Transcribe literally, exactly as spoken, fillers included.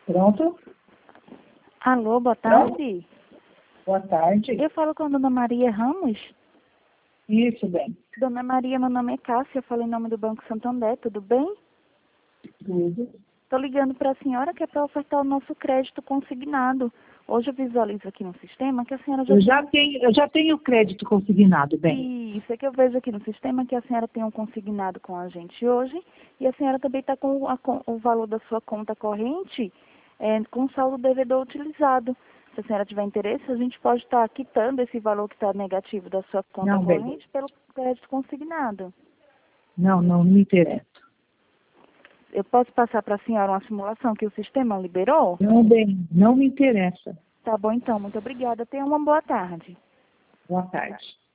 Pronto? Alô, boa Pronto? tarde. Boa tarde. Eu falo com a dona Maria Ramos. Isso, bem. Dona Maria, meu nome é Cássia, eu falo em nome do Banco Santander, tudo bem? Tudo. Estou ligando para a senhora que é para ofertar o nosso crédito consignado. Hoje eu visualizo aqui no sistema que a senhora já Eu já tenho, eu já tenho crédito consignado, bem. tem... Isso é que eu vejo aqui no sistema que a senhora tem um consignado com a gente hoje e a senhora também está com, a, com o valor da sua conta corrente é, com saldo devedor utilizado. Se a senhora tiver interesse, a gente pode estar quitando esse valor que está negativo da sua conta Não, bem. corrente pelo crédito consignado. Não, não, não me interessa. Eu posso passar para a senhora uma simulação que o sistema liberou? Não, bem, não me interessa. Tá bom, então. Muito obrigada. Tenha uma boa tarde. Boa tarde.